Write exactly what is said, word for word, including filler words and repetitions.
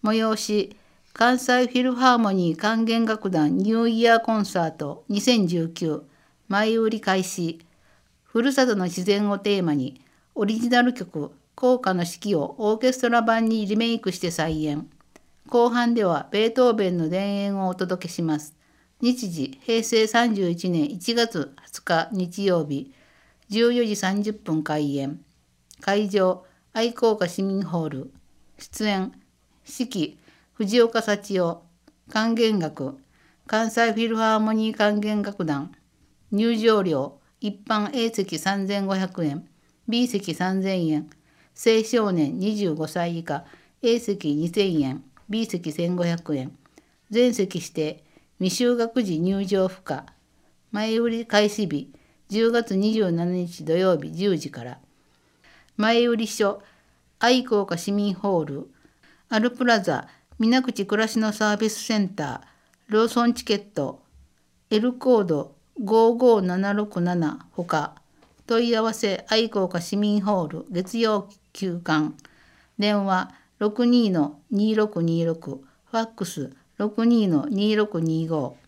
催し、関西フィルハーモニー管弦楽団ニューイヤーコンサートにせんじゅうきゅう前売り開始。ふるさとの自然をテーマに、オリジナル曲、校歌の指揮をオーケストラ版にリメイクして再演。後半ではベートーベンの田園をお届けします。日時、平成さんじゅういちねんいちがつはつか日曜日、じゅうよじさんじゅっぷん開演。会場、愛好家市民ホール。出演、指揮、藤岡幸男。管弦楽、関西フィルハーモニー管弦楽団。入場料、一般 A 席さんぜんごひゃくえん、B 席さんぜんえん。青少年にじゅうごさい以下、A 席にせんえん、B 席せんごひゃくえん。全席指定、未就学児入場不可。前売り開始日、じゅうがつにじゅうしちにち土曜日じゅうじから。前売り書、愛好家市民ホール、アルプラザ、水口暮らしのサービスセンター、ローソンチケット、L コードごごななろくななほか。問い合わせ、愛好家市民ホール、月曜休館。電話、ろくにーのにーろくにーろく、ファックス、ろくにーのにーろくにーご。